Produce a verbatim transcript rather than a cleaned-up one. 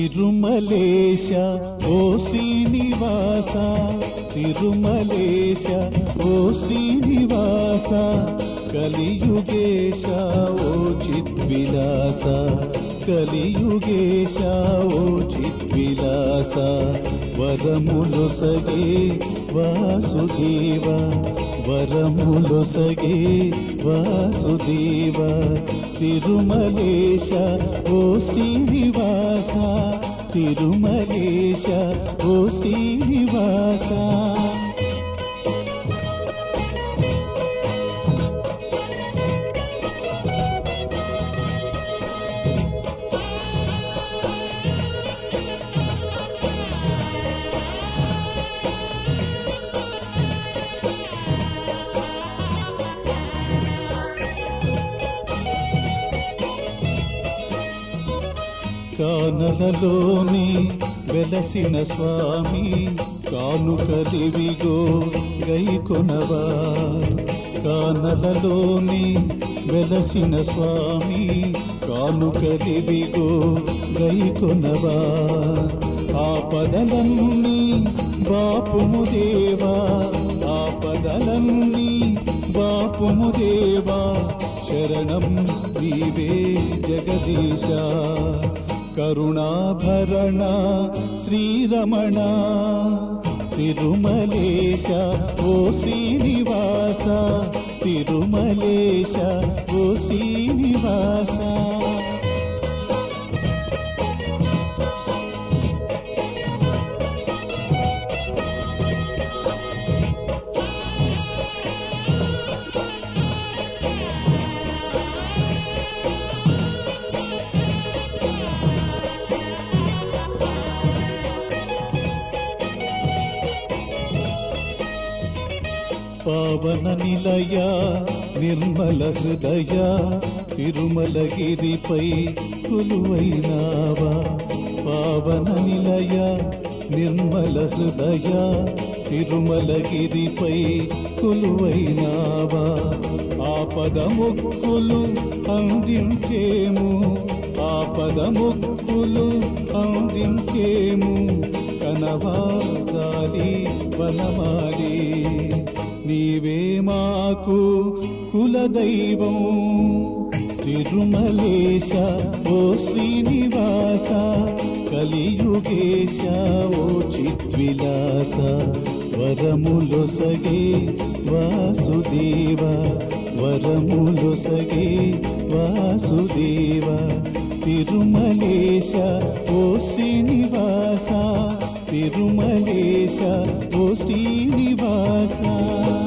తిరుమలేశ ఓ శ్రీనివాస, తిరుమలేశ ఓ శ్రీనివాస, కలియుగేశ ఓ చిద్విలాస, కలియుగేశ ఓ చిద్విలాస, వరములొసగే వాసుదేవ, వరములొసగే వాసుదేవ, తిరుమలేశ ఓ శ్రీనివాస, తిరుమలేశ ఓ శ్రీనివాస. కానలలోని వెలసిన స్వామి, కానుకలివిగో గైకొనవా, కానలలోని వెలసిన స్వామి, కానుకలివిగో గైకొనవా, ఆపదలన్నీ బాపుము దేవా, ఆపదలన్నీ బాపుము దేవా, శరణం నీవే జగదీశ, కరుణాభరణ శ్రీరమణ, తిరుమలేశ ఓ శ్రీనివాస, తిరుమలేశ ఓ శ్రీనివాస. పావన నిలయ నిర్మల హృదయ, తిరుమలగిరిపై కొలువైనావా, పావన నిలయ నిర్మల హృదయ, తిరుమలగిరిపై కొలువైనావా, ఆపద మొక్కులు అందించేము, ఆపద మొక్కులు అందించేము, కనవా జాలి వనమాలి, నీవే మాకు కులదైవం, తిరుమలేశ ఓ శ్రీనివాస, కలియుగేశ ఓ చిద్విలాస, వరములొసగే వాసుదేవ, వరములొసగే వాసుదేవ, తిరుమలేశ ఓ శ్రీనివాస, తిరుమలేశ ఓ శ్రీనివాస.